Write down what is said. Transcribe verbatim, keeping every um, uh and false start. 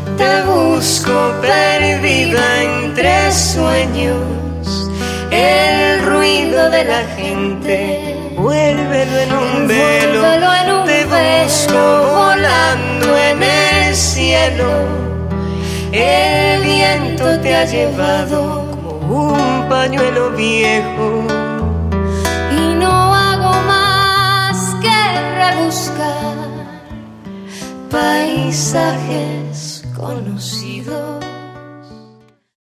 te busco perdida entre sueños. El ruido de la gente, vuélvelo en un velo, en un te busco volando en el cielo. El viento te ha llevado como un pañuelo viejo. Y no hago más que rebuscar paisajes conocidos.